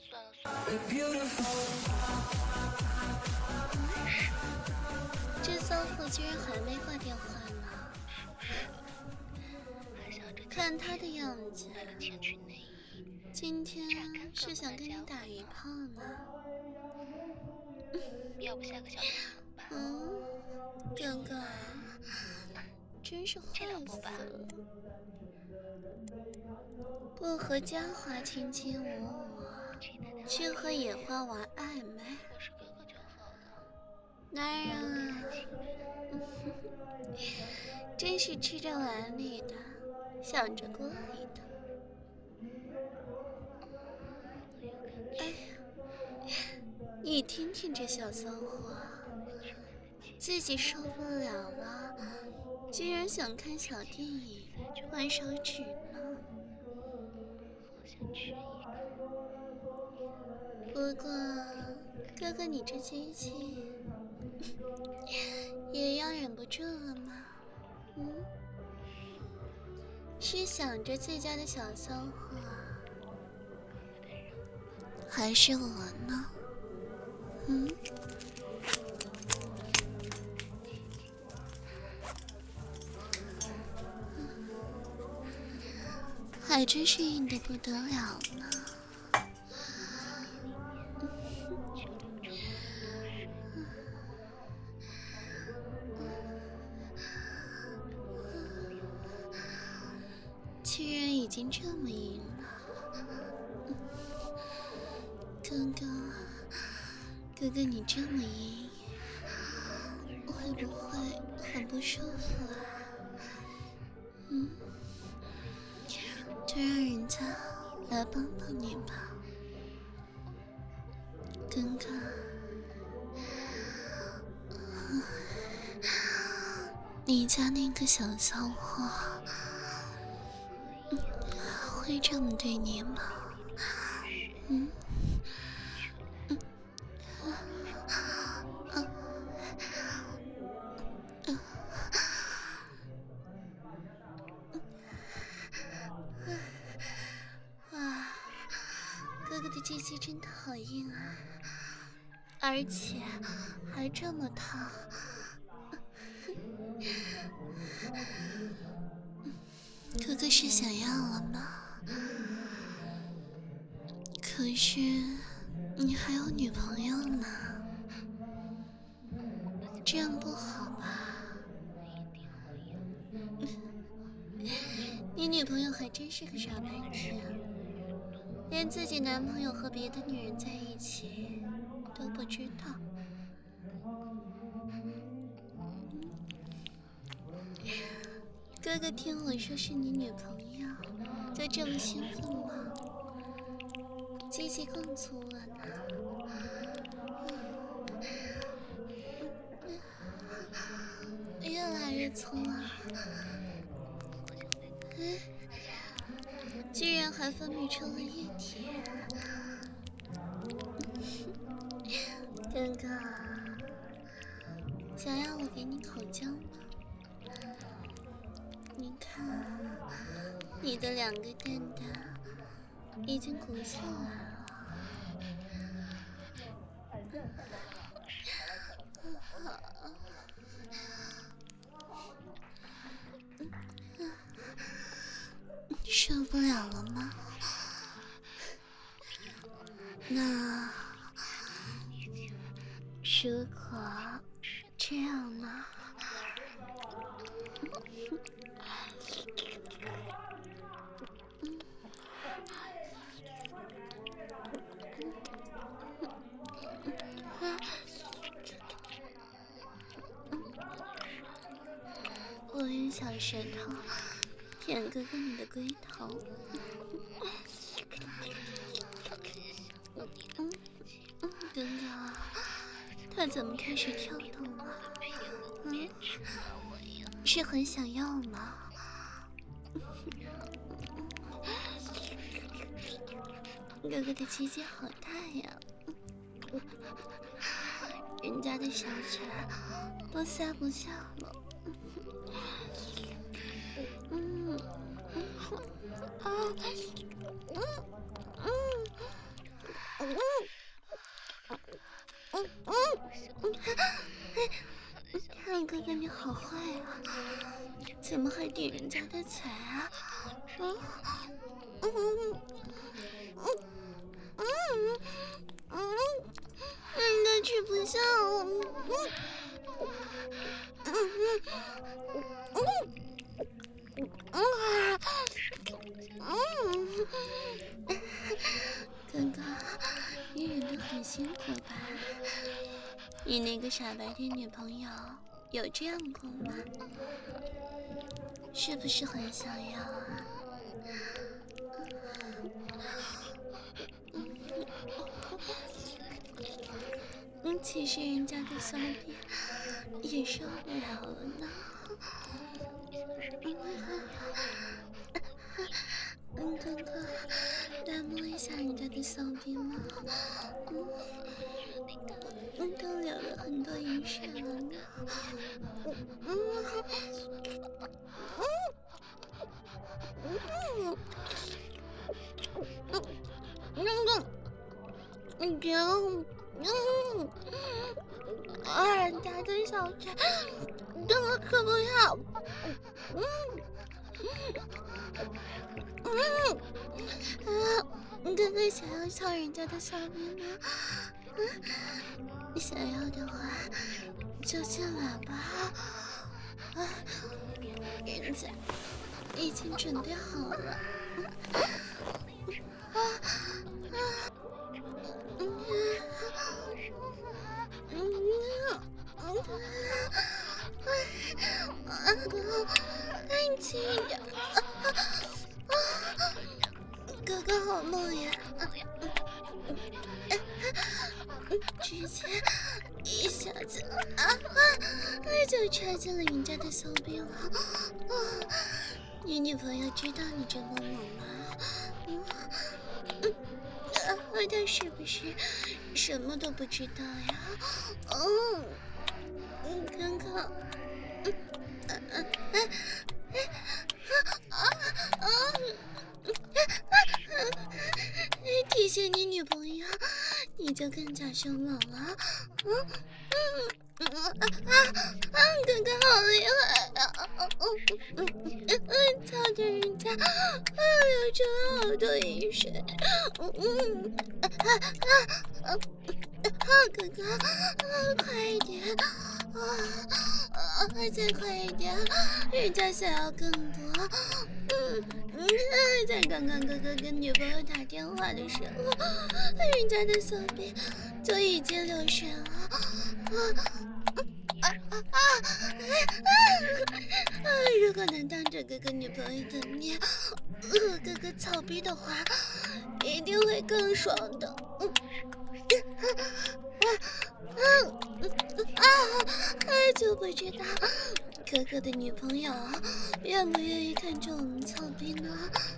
算了算了。 这骚货居然还没挂电话呢，看他的样子，今天是想跟你打一炮呢。 要不下个小电影吧？ 哥哥，真是坏死了！不和嘉华卿卿我我，却和野花娃暧昧。 我是哥哥就好了。 男人啊，真是吃着碗里的，想着锅里的。哎呀，你听听这小骚货，自己受不了了，居然想看小电影、玩手指呢。不过，哥哥你这机器也要忍不住了吗？是想着自家的小骚货，还是我呢？还真是硬得不得了呢。既然已经这么硬了，哥哥你这么硬，会不会很不舒服啊？就让人家来帮帮你吧。哥哥，你家那个小骚货会这么对你吗？哇，哥哥的鸡鸡真的好硬啊，而且还这么烫。哥哥是想要了吗？可是你还有女朋友呢，这样不好吧？你女朋友还真是个傻白甜，连自己男朋友和别的女人在一起都不知道。哥哥听我说是你女朋友，就这么兴奋吗？鸡鸡更粗了呢。越来越粗啊！居然还分泌出了液体。哥哥，想要我给你口交吗？你看，你的两个蛋蛋已经鼓起来了。受不了了吗？那如果这样呢？我用小舌头舔哥哥你的龟头。哥哥，他怎么开始跳动了？是很想要吗？哥哥的鸡鸡好大呀，人家的小嘴都塞不下了。 哥哥你好坏啊，怎么还顶人家的嘴啊？人家吃不下哥哥，你忍得很辛苦吧？你那个傻白甜女朋友有这样过吗？是不是很想要啊？其实人家的小臂也受不了了呢。哥哥，来摸一下人家的小臂吗？都流了很多饮水了呢。人家的小腿真的可不要。哥哥想要敲人家的小臂吗？想要的话就进来吧。人家已经准备好了。安静一点。哥哥好梦呀！直接一下子就插进了人家的小臂了。你女朋友知道你这么猛吗？她是不是什么都不知道呀？看看。提醒你女朋友，你就更加凶猛了。哥哥好厉害啊！操着人家流出了好多饮水。哥哥，快一点！再快一点，人家想要更多。在刚刚哥哥跟女朋友打电话的时候，人家的小臂就已经流水了。如果能当着哥哥女朋友的面和哥哥操逼的话，一定会更爽的。就不知道哥哥的女朋友愿不愿意看着我们操逼呢？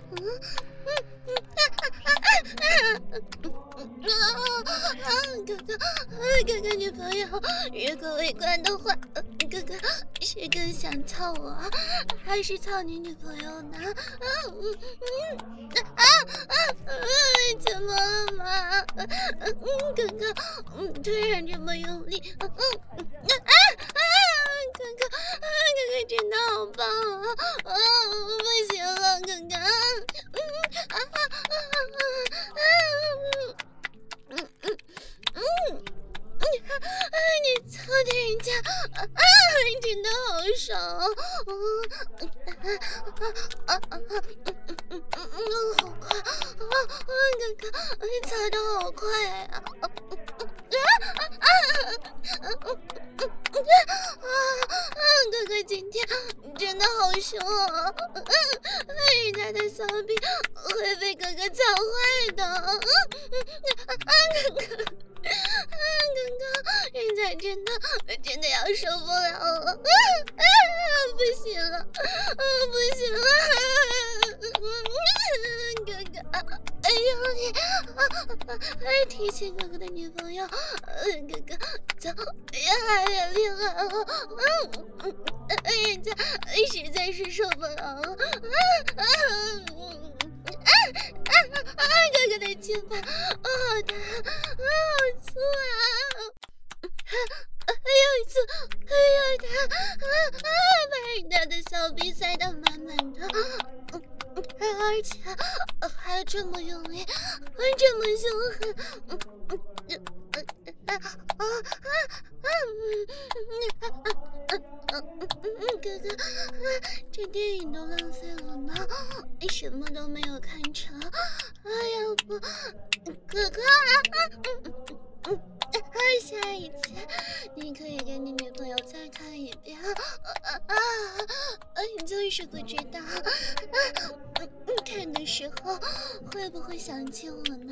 哥哥女朋友如果围观的话，哥哥是更想操我还是操你女朋友呢？怎么了嘛？哥哥突然这么用力，哥哥真的好棒啊！不行了，哥哥。你操的人家真的好爽。好快哥哥操的好快啊！哥哥今天真的好凶啊！人家的小臂会被哥哥操坏的。哥哥，人家真的要受不了了。不行了，不行了，哥哥，还提醒哥哥的女朋友，哥哥操越来越厉害了。人家实在是受不了了。 哥哥的肩膀好大，好粗啊！又粗又大，把人家的小臂塞得满满的，而且还这么用力，这么凶狠。哥哥，这电影都浪费了呢，什么都没有看成。要不，哥哥，下一次你可以跟你女朋友再看一遍。就是不知道，看的时候会不会想起我呢？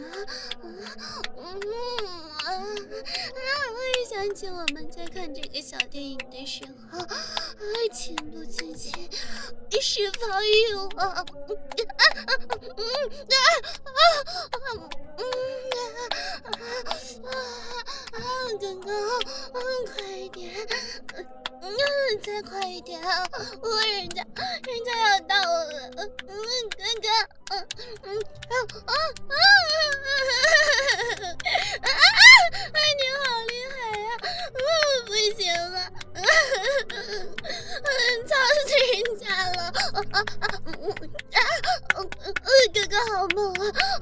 会想起我们在看这个小电影的时候，情不自禁释放欲望。哥哥，快一点，再快一点，人家要到了，哥哥，你好厉害呀！不行了，吵死人家了，哥哥好猛啊，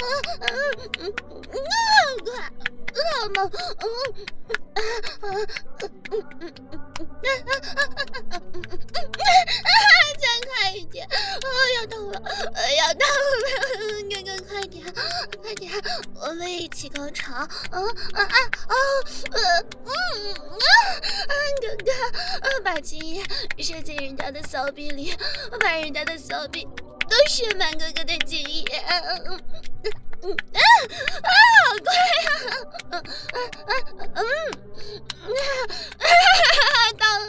快！好猛！再快一点！要到了！哥哥快点！我们一起高潮！哥哥，把精液射进人家的小臂里，把人家的小臂都射满哥哥的精液！好快呀！到了！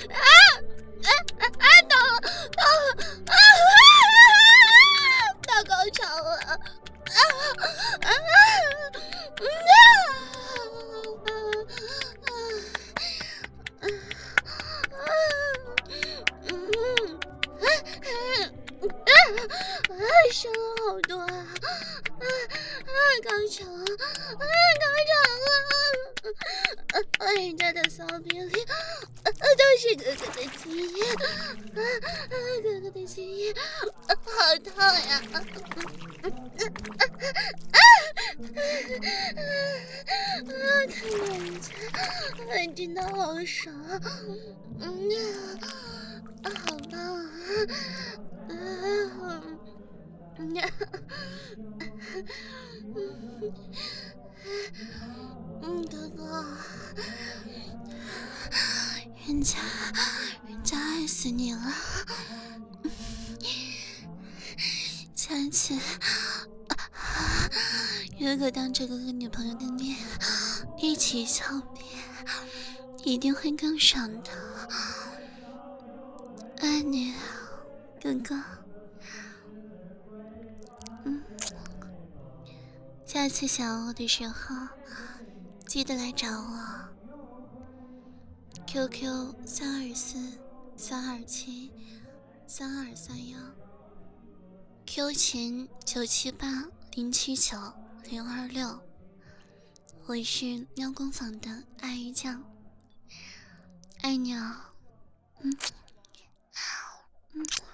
到高潮了！生了好多啊！高潮了！人家的骚逼里都是哥哥的精液，哥哥的精液好烫呀！看人家真的好爽，好棒啊！哥哥，人家爱死你了，下一次如果当着哥哥女朋友的面一起小便，一定会更爽的。爱你，哥哥。下次想要我的时候，记得来找我。QQ324-327-3231，Q 群978-079-026。我是喵工坊的爱鱼酱，爱你哦。